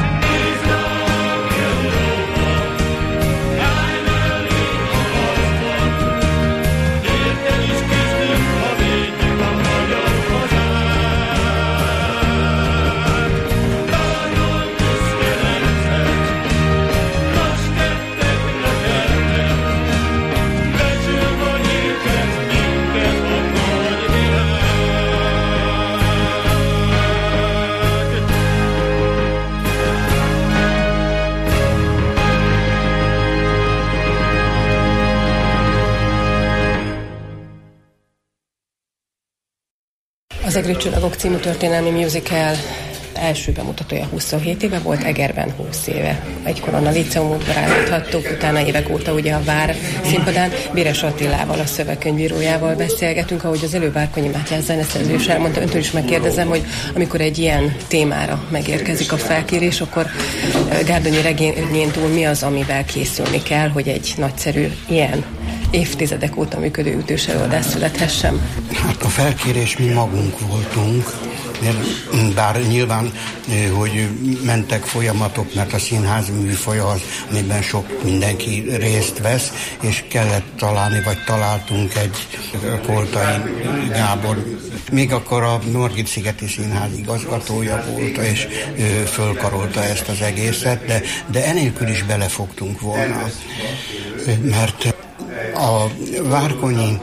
Az Egri Csillagok című történelmi musical első bemutatója 27 éve volt, Egerben 20 éve. Egykoron a Líceum udvarán láthattuk, utána évek óta ugye a Vár színpadán. Béres Attilával, a szövegkönyvírójával beszélgetünk, ahogy az előbb Várkonyi Mátyás zeneszerző is elmondta, öntől is megkérdezem, hogy amikor egy ilyen témára megérkezik a felkérés, akkor Gárdonyi regényén túl mi az, amivel készülni kell, hogy egy nagyszerű ilyen évtizedek óta működő ütős előadás születhessen? Hát a felkérés mi magunk voltunk, bár nyilván, hogy mentek folyamatok, mert a színház műfaj az, amiben sok mindenki részt vesz, és kellett találni, vagy találtunk egy Koltai Gábor. Még akkor a Margit-szigeti Színház igazgatója volt, és fölkarolta ezt az egészet, de enélkül is belefogtunk volna, mert a Várkonyi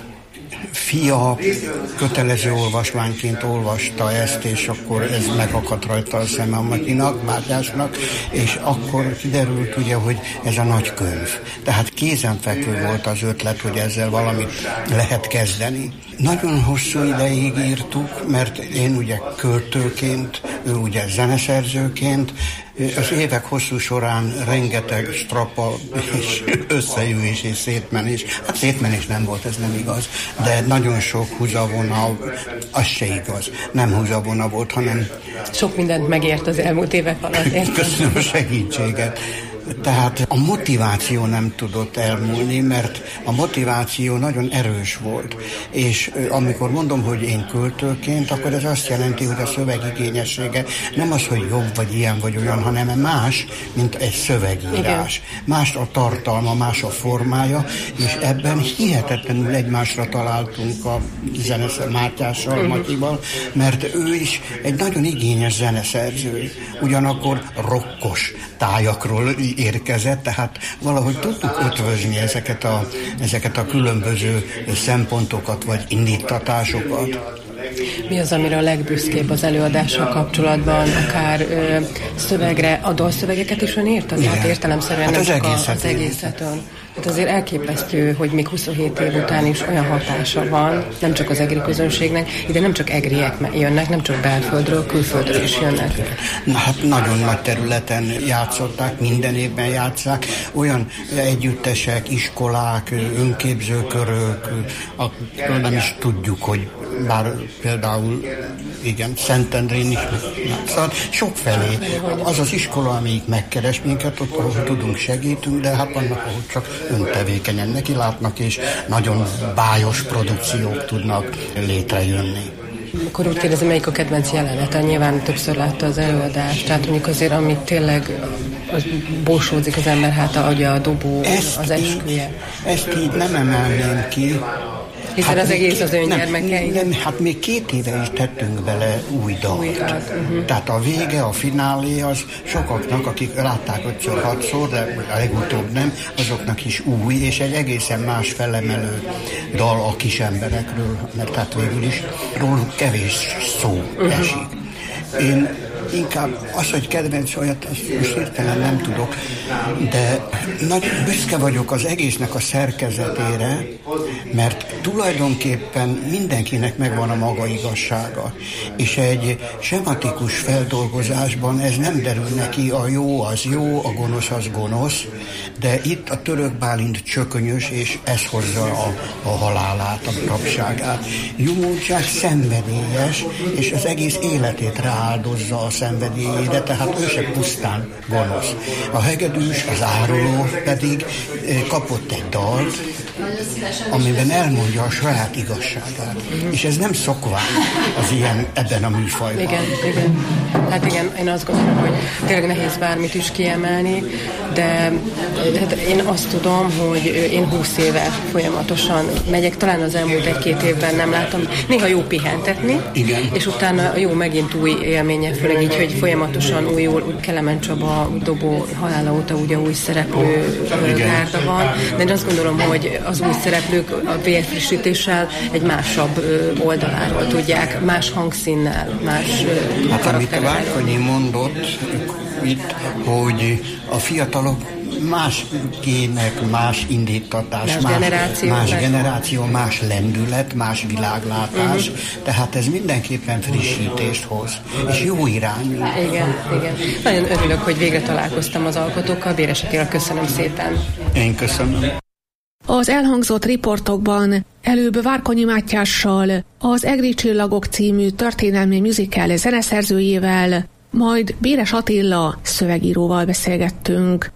fia kötelező olvasmányként olvasta ezt, és akkor ez megakadt rajta a szeme a Matyinak, Mátyásnak, és akkor kiderült ugye, hogy ez a nagy könyv. Tehát kézenfekvő volt az ötlet, hogy ezzel valamit lehet kezdeni. Nagyon hosszú ideig írtuk, mert én ugye költőként, ő ugye zeneszerzőként, az évek hosszú során rengeteg strapa és összeülés és szétmenés. Hát szétmenés nem volt, ez nem igaz, de nagyon sok húzavona, az se igaz. Nem húzavona volt, hanem... Sok mindent megért az elmúlt évek alatt. Köszönöm a segítséget. Tehát a motiváció nem tudott elmúlni, mert a motiváció nagyon erős volt. És amikor mondom, hogy én költőként, akkor ez azt jelenti, hogy a szövegigényessége nem az, hogy jobb vagy ilyen vagy olyan, hanem más, mint egy szövegírás. Igen. Más a tartalma, más a formája, és ebben hihetetlenül egymásra találtunk a zeneszerző Mátyással, Matyival, mert ő is egy nagyon igényes zeneszerző, ugyanakkor rokkos tájakról érkezett, tehát valahogy tudtuk ötvözni ezeket a különböző szempontokat vagy indítatásokat. Mi az, amire a legbüszkébb az előadással kapcsolatban, akár szövegre, a dalszövegeket is ön írta? Tehát értelemszerűen hát nem csak az egészet ön. Hát azért elképesztő, hogy még 27 év után is olyan hatása van, nem csak az egri közönségnek, ide nem csak egriek jönnek, nem csak belföldről, külföldről is jönnek. Na hát nagyon nagy területen játszották, minden évben játsszák, olyan együttesek, iskolák, önképzőkörök, nem is tudjuk, hogy bár például igen, Szentendrén is játszott, sokfelé. Az az iskola, amelyik megkeres minket, ott ahol tudunk, segítünk, de hát vannak, ahol csak öntevékenyen nekilátnak, és nagyon bájos produkciók tudnak létrejönni. Akkor úgy kérdezem, melyik a kedvenc jelenete? Nyilván többször látta az előadást, tehát mondjuk azért, amit tényleg borsódzik az ember háta, ugye a dobó, az esküje. Ezt így nem emelném ki. Hiszen az egész az öngyermekei. Nem, hát még 2 éve is tettünk bele új dalt. Tehát a vége, a finálé az sokaknak, akik látták 5-6-szor, de a legutóbb nem, azoknak is új, és egy egészen más felemelő dal a kis emberekről, mert tehát végül is róluk kevés szó esik. Én inkább az, hogy kedvenc olyat, azt most hirtelen nem tudok, de nagyon büszke vagyok az egésznek a szerkezetére, mert tulajdonképpen mindenkinek megvan a maga igazsága, és egy sematikus feldolgozásban ez nem derül neki, a jó az jó, a gonosz az gonosz, de itt a Török Bálint csökönyös, és ez hozza a halálát, a rabságát. Jumócsák szenvedélyes, és az egész életét rááldozza a szenvedélyére, tehát ő se pusztán gonosz. A hegedűs, az áruló pedig kapott egy dalt, amiben elmondja a saját igazságát. És ez nem szokvány az ilyen ebben a műfajban. Igen. Hát igen, én azt gondolom, hogy tényleg nehéz bármit is kiemelni, de hát én azt tudom, hogy én 20 éve folyamatosan megyek, talán az elmúlt 1-2 évben nem látom, néha jó pihentetni, igen. És utána jó megint új élménye, főleg így, hogy folyamatosan újul, Kelemen Csaba dobó halála óta ugye új szereplő gárda van, de én azt gondolom, hogy az új szereplők a vérfrissítéssel egy másabb oldaláról tudják, más hangszínnel, más karakterrel. Hát amit Várkonyi mondott itt, hogy a fiatalok más gének, más indítatás, más generáció, más lendület, más világlátás, tehát ez mindenképpen frissítést hoz, és jó irányú. Igen. Nagyon örülök, hogy végre találkoztam az alkotókkal. Béres Attila, köszönöm szépen. Én köszönöm. Az elhangzott riportokban előbb Várkonyi Mátyással, az Egri Csillagok című történelmi musical zeneszerzőjével, majd Béres Attila szövegíróval beszélgettünk.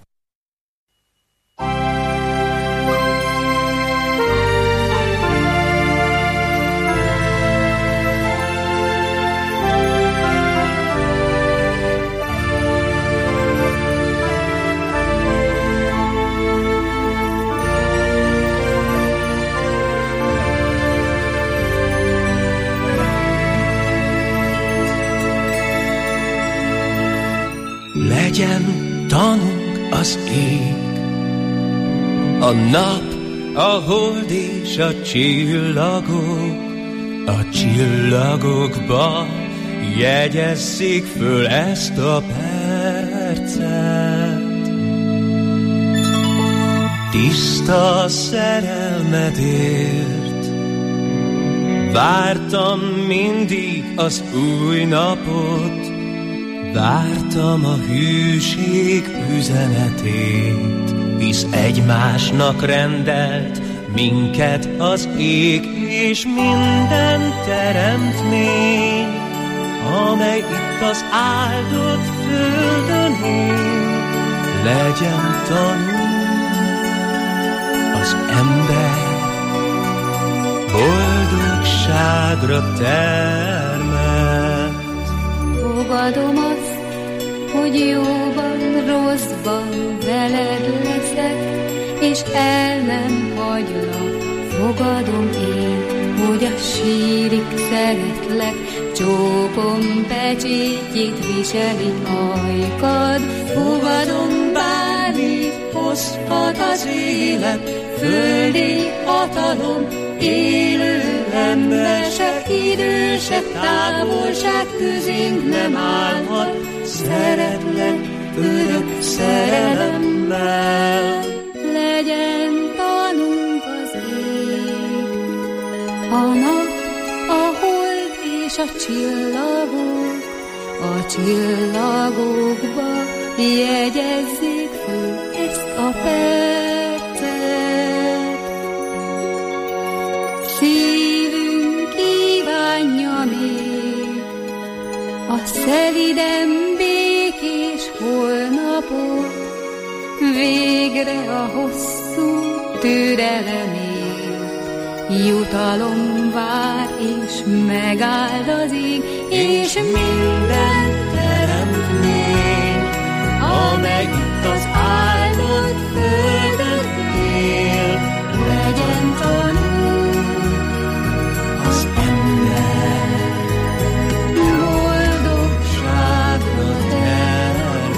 Legyen tanunk az ég, a nap, a hold és a csillagokba jegyezzék föl ezt a percet. Tiszta szerelmedért vártam mindig az új napot, vártam a hűség üzenetét, hisz egymásnak rendelt minket az ég, és minden teremtmény, amely itt az áldott földön él, legyen tanú az ember, boldogságra termelt. Fogadom azt, hogy jóban, rosszban veled leszek, és el nem hagylak. Fogadom én, hogy a sírig szeretlek, csókom pecsétjét viseli ajkad. Fogadom, bármit hozhat az élet, földi hatalom, élő embersek, idősek, távolság közénk nem állhat. Szeretlek örök szerelemmel. Legyen tanunk az ég, a nap, a hold és a csillagokba jegyezzék föl ezt a percet. Szívünk kívánja még a szeliden békés holnapot, végre a hosszú türelemért jutalom vár, és megáld az ég, és minden teremtmény, amely itt az áldott földön él, legyen tanú az ember, boldogságra termelt.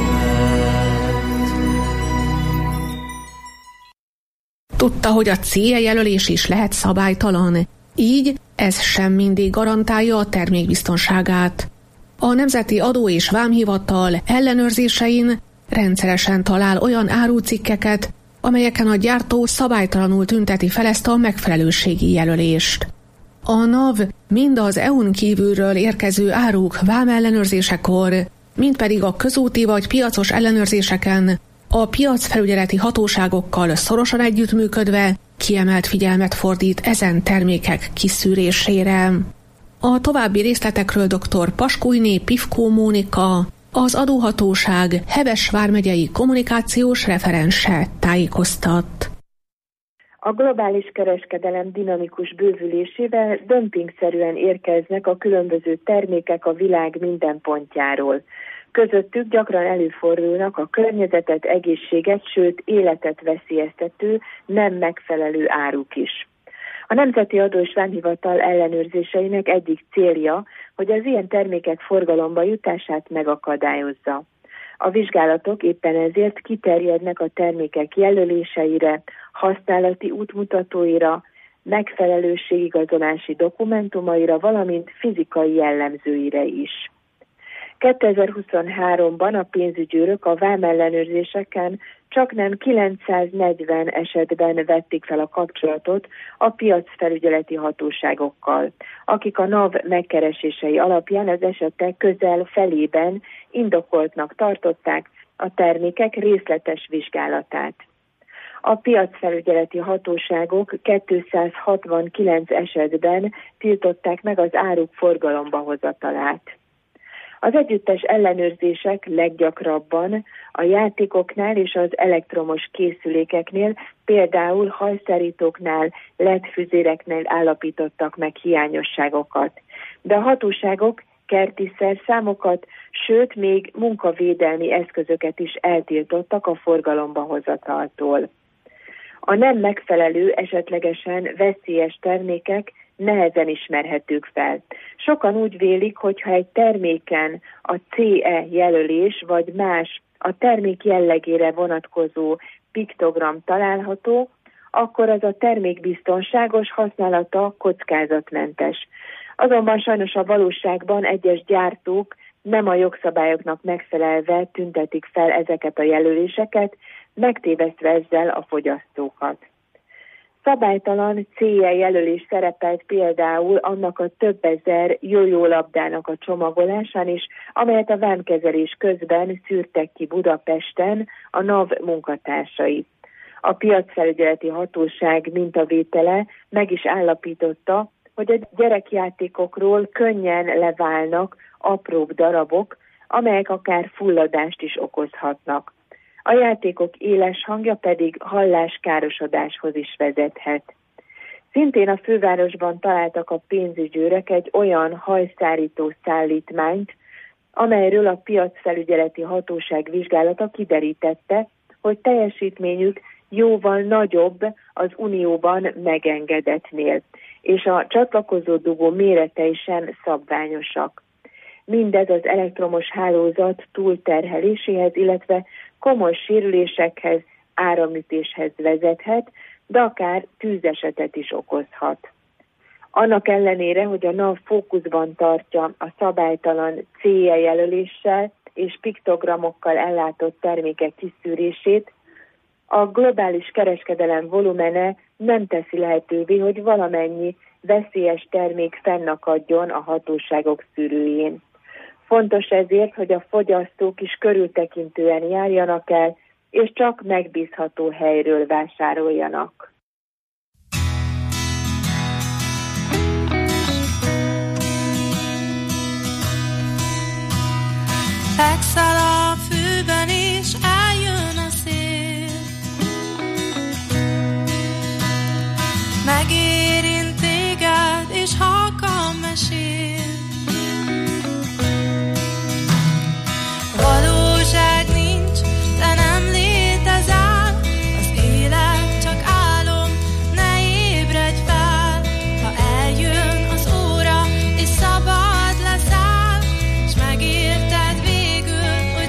Tudta, hogy a céljelölés is lehet szabálytalan, így ez sem mindig garantálja a termék biztonságát. A Nemzeti Adó és Vámhivatal ellenőrzésein rendszeresen talál olyan árucikkeket, amelyeken a gyártó szabálytalanul tünteti fel ezt a megfelelőségi jelölést. A NAV mind az EU-n kívülről érkező áruk vámellenőrzésekor, mind pedig a közúti vagy piacos ellenőrzéseken a piacfelügyeleti hatóságokkal szorosan együttműködve kiemelt figyelmet fordít ezen termékek kiszűrésére. A további részletekről dr. Paskújné Pivkó Mónika, az adóhatóság Heves vármegyei kommunikációs referense tájékoztat. A globális kereskedelem dinamikus bővülésével dömpingszerűen érkeznek a különböző termékek a világ minden pontjáról. Közöttük gyakran előfordulnak a környezetet, egészséget, sőt életet veszélyeztető, nem megfelelő áruk is. A Nemzeti Adó és Vámhivatal ellenőrzéseinek egyik célja, hogy az ilyen termékek forgalomba jutását megakadályozza. A vizsgálatok éppen ezért kiterjednek a termékek jelöléseire, használati útmutatóira, megfelelőségigazolási dokumentumaira, valamint fizikai jellemzőire is. 2023-ban a pénzügyőrök a vámellenőrzéseken csaknem 940 esetben vették fel a kapcsolatot a piacfelügyeleti hatóságokkal, akik a NAV megkeresései alapján az esetek közel felében indokoltnak tartották a termékek részletes vizsgálatát. A piacfelügyeleti hatóságok 269 esetben tiltották meg az áruk forgalomba hozatalát. Az együttes ellenőrzések leggyakrabban a játékoknál és az elektromos készülékeknél, például hajszárítóknál, LED-füzéreknél állapítottak meg hiányosságokat. De a hatóságok kerti szerszámokat, sőt még munkavédelmi eszközöket is eltiltottak a forgalomba hozataltól. A nem megfelelő, esetlegesen veszélyes termékek nehezen ismerhetők fel. Sokan úgy vélik, hogy ha egy terméken a CE jelölés vagy más a termék jellegére vonatkozó piktogram található, akkor az a termék biztonságos, használata kockázatmentes. Azonban sajnos a valóságban egyes gyártók nem a jogszabályoknak megfelelve tüntetik fel ezeket a jelöléseket, megtévesztve ezzel a fogyasztókat. Szabálytalan CE jelölés szerepelt például annak a több ezer jójólabdának a csomagolásán is, amelyet a vámkezelés közben szűrtek ki Budapesten a NAV munkatársai. A piacfelügyeleti hatóság mintavétele meg is állapította, hogy a gyerekjátékokról könnyen leválnak apróbb darabok, amelyek akár fulladást is okozhatnak. A játékok éles hangja pedig halláskárosodáshoz is vezethet. Szintén a fővárosban találtak a pénzügyőrök egy olyan hajszárító szállítmányt, amelyről a piacfelügyeleti hatóság vizsgálata kiderítette, hogy teljesítményük jóval nagyobb az Unióban megengedettnél, és a csatlakozó dugó méretei sem szabványosak. Mindez az elektromos hálózat túlterheléséhez, illetve komoly sérülésekhez, áramütéshez vezethet, de akár tűzesetet is okozhat. Annak ellenére, hogy a NAV fókuszban tartja a szabálytalan CE jelöléssel és piktogramokkal ellátott termékek kiszűrését, a globális kereskedelem volumene nem teszi lehetővé, hogy valamennyi veszélyes termék fennakadjon a hatóságok szűrőjén. Fontos ezért, hogy a fogyasztók is körültekintően járjanak el, és csak megbízható helyről vásároljanak. Megszáll a fűben és eljön a szél, megérint téged és halkan mesél. Valóság nincs, de nem létezel, az élet csak álom, ne ébredj fel. Ha eljön az óra és szabad leszel, s megérted végül,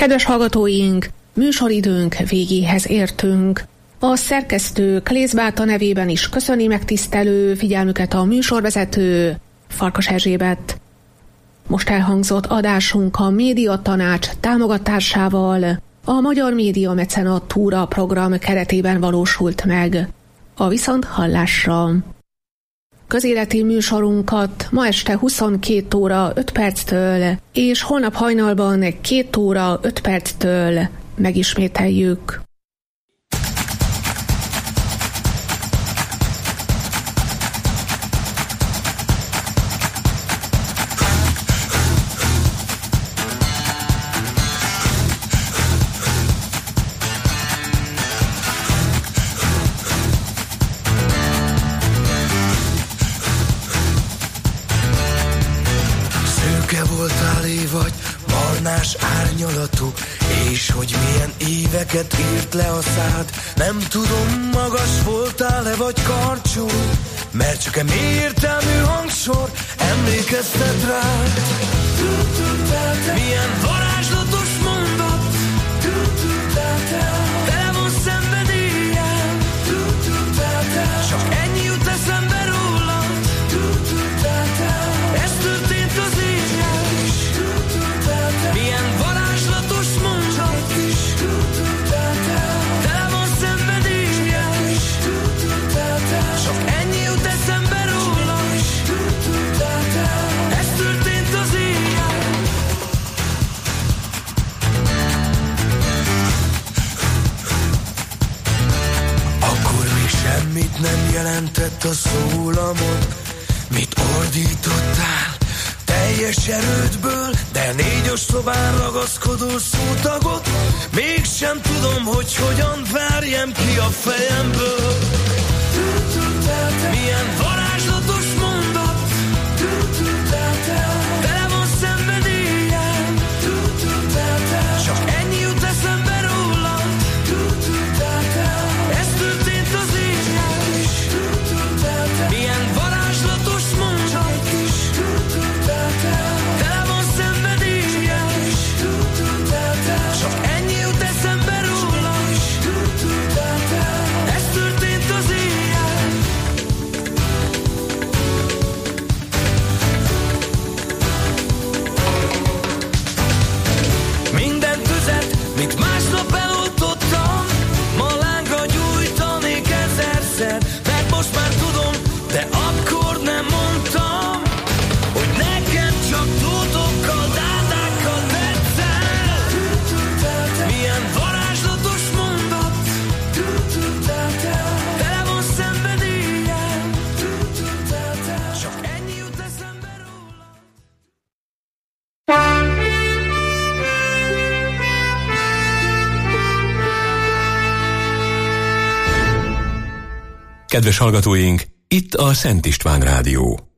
Kedves hallgatóink, műsoridőnk végéhez értünk. A szerkesztő Klész Beáta nevében is köszöni megtisztelő figyelmüket a műsorvezető Farkas Erzsébet. Most elhangzott adásunk a Médiatanács támogatásával a Magyar Média Mecenatúra program keretében valósult meg. A viszonthallásra! Közéleti műsorunkat ma este 22 óra 5 perctől és holnap hajnalban 2 óra 5 perctől megismételjük. Vagy barnás árnyalatú, és hogy milyen éveket írt le a szád. Nem tudom, magas voltál-e vagy karcsú, mert csak mély értelmű hangsor emlékeztet rád. Milyen varázslatos mondat, tele van szenvedéllyel, csak ennyi jut eszembe rólad. Ez történt az éjjel. Milyen varázslatos mondat is, tele van szenvedéllyel, csak ennyi jut eszembe róla. Ez történt az éjjel. Akkor még semmit nem jelentett a szólamod, mit ordítottál teljes erődből, de 4 oszlopán ragaszkodó szótagot mégsem tudom, hogy hogyan verjem ki a fejemből. Milyen varázslatos mondat, tele van szenvedéllyel, csak ennyi jut eszembe rólad. Ez történt az éjjel. Milyen varázslatos mondat is, tele van szenvedéllyel, csak ennyi jut eszembe róla. Ez történt az éjjel. Minden tüzet, mit másnap eloltottam, ma lángra gyújtanék 1000-szer, mert most már tudom, de akkor nem mondtam, hogy neked csak tótokkal, dádákkal tetszel. Milyen varázslatos mondat, tele van szenvedéllyel, csak ennyi jut eszembe róla. Kedves hallgatóink, itt a Szent István Rádió.